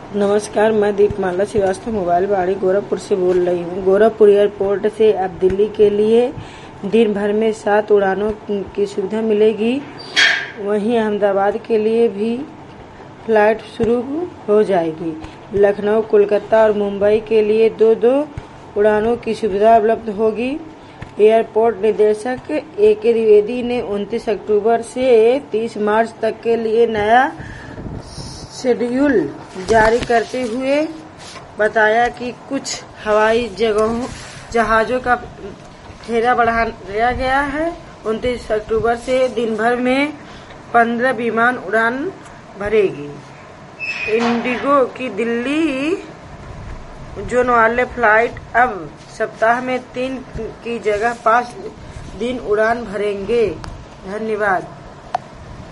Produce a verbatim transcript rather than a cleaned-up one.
नमस्कार, मैं दीपमाला श्रीवास्तव मोबाइल वाड़ी गोरखपुर से बोल रही हूँ। गोरखपुर एयरपोर्ट से अब दिल्ली के लिए दिन भर में सात उड़ानों की सुविधा मिलेगी। वहीं अहमदाबाद के लिए भी फ्लाइट शुरू हो जाएगी। लखनऊ, कोलकाता और मुंबई के लिए दो दो उड़ानों की सुविधा उपलब्ध होगी। एयरपोर्ट निदेशक ए के द्विवेदी ने उनतीस अक्टूबर से तीस मार्च तक के लिए नया शेड्यूल जारी करते हुए बताया कि कुछ हवाई जगहों जहाज़ों का फेरा बढ़ा दिया गया है। उनतीस अक्टूबर से दिन भर में पंद्रह विमान उड़ान भरेगी। इंडिगो की दिल्ली जोन वाले फ्लाइट अब सप्ताह में तीन की जगह पाँच दिन उड़ान भरेंगे। धन्यवाद।